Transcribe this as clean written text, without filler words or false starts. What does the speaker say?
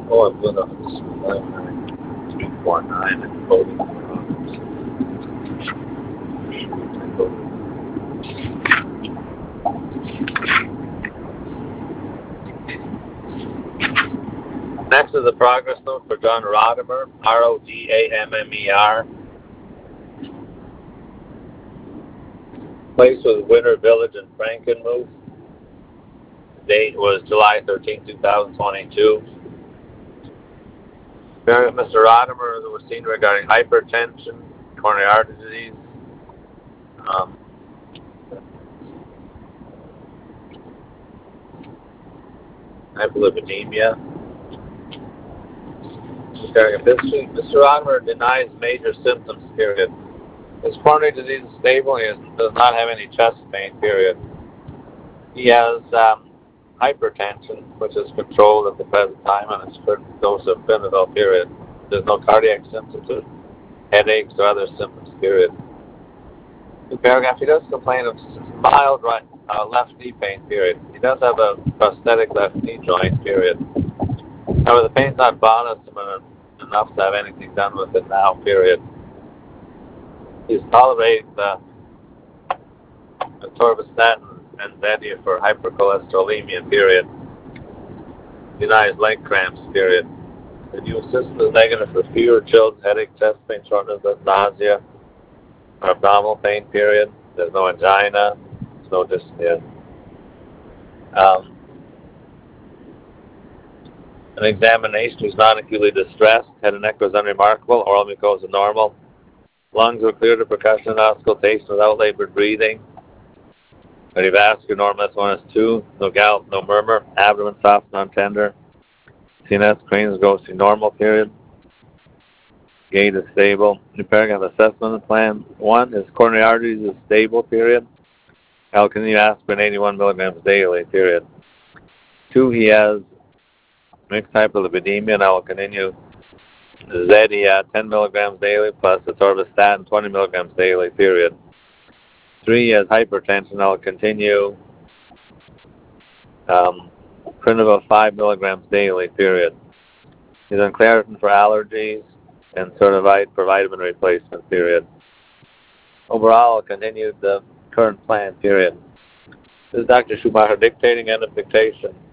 Oh, I'm good on this 349 and coding. Next is a progress note for John Rodimer, Rogammer. Place was Winter Village in Frankenmuth. Date was July 13, 2022. Mr. Rodimer was seen regarding hypertension, coronary artery disease, hyperlipidemia. Regarding history, Mr. Rodimer denies major symptoms, period. His coronary disease is stable. He does not have any chest pain, period. He has hypertension, which is controlled at the present time on his current dose of Benadryl, period. There's no cardiac symptoms, headaches, or other symptoms, period. New paragraph, he does complain of mild left knee pain, period. He does have a prosthetic left knee joint, period. However, the pain's not bothersome enough to have anything done with it now, period. He's tolerating the atorvastatin and Zetia for hypercholesterolemia, period. Denies leg cramps, period. The immune system is negative for fever, chills, headache, chest pain, shortness, nausea, or abdominal pain, period. There's no angina, there's no dyspnea. An examination was not acutely distressed. Head and neck was unremarkable. Oral mucosa normal. Lungs were clear to percussion and auscultation without labored breathing. Cardiovascular normal S1, S2. No gout, no murmur. Abdomen soft, non-tender. CNS, cranial ghosting normal, period. Gait is stable. New paragraph assessment plan. 1, his coronary arteries is stable, period. I'll continue aspirin 81 milligrams daily, period. 2, he has mixed hyperlipidemia, and I will continue Zetia 10 milligrams daily plus atorvastatin 20 milligrams daily, period. 3, he has hypertension. I will continue Prindivil 5 milligrams daily, period. He's on Claritin for allergies and Certivite for vitamin replacement, period. Overall, I'll continue the current plan, period. This is Dr. Schumacher dictating, end of dictation.